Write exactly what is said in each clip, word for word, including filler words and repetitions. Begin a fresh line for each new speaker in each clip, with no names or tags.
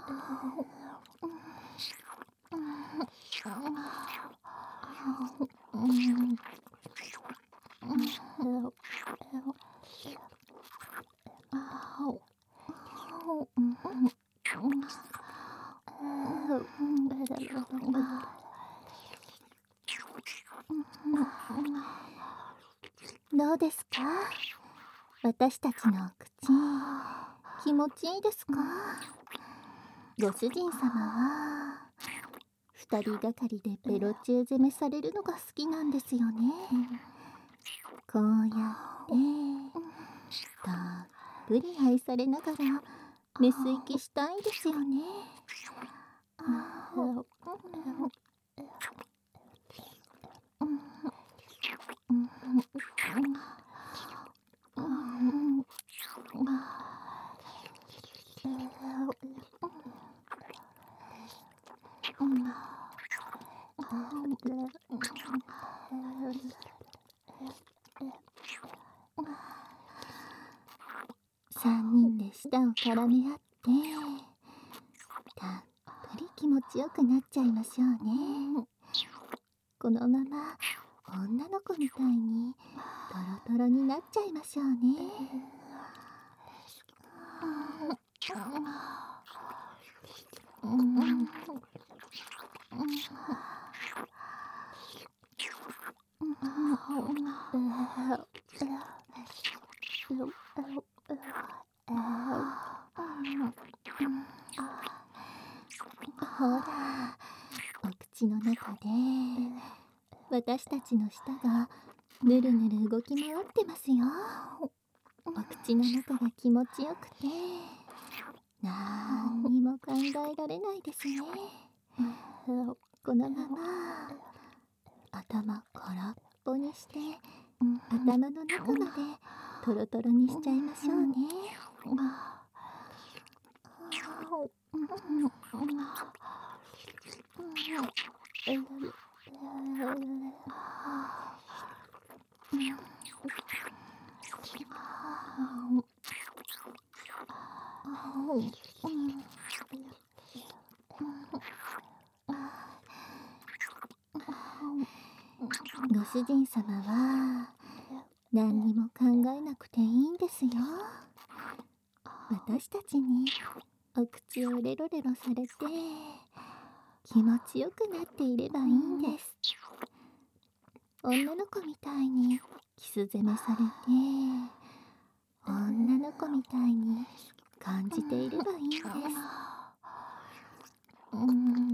どうですか？私たちのお口、気持ちいいですか？ご主人様は二人がかりでベロチュー攻めされるのが好きなんですよね。こうやってたっぷり愛されながらメス息したいですよね。三人で舌を絡め合ってたっぷり気持ちよくなっちゃいましょうね。このまま女の子みたいにトロトロになっちゃいましょうね。ほら、お口の中で私たちの舌がぬるぬる動き回ってますよ。お口の中が気持ちよくてなんにも考えられないですね。このまま頭空っぽにして頭の中までトロトロにしちゃいましょうね。ご主人様は何にも考えなくていいんですよ。私たちにお口をレロレロされて気持ちよくなっていればいいんです。女の子みたいにキス攻めされて女の子みたいに感じていればいいんです。うん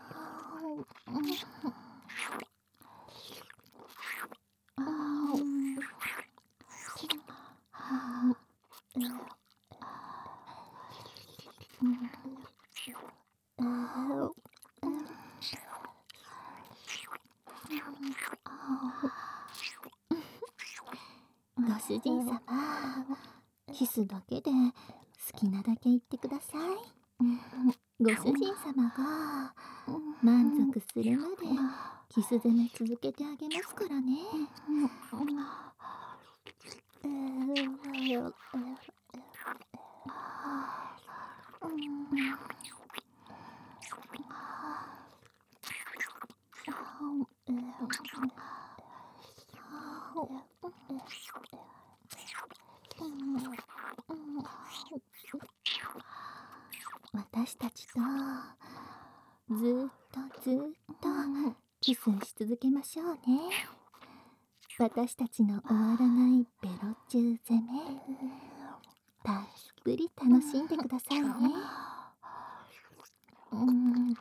ご主人様、キスだけで好きなだけ言ってください。ご主人様が満足するまでキス攻め続けてあげますからね。私たちとずーっとずーっとキスし続けましょうね。私たちの終わらないベロチュー攻め、たっぷり楽しんでくださいね。うん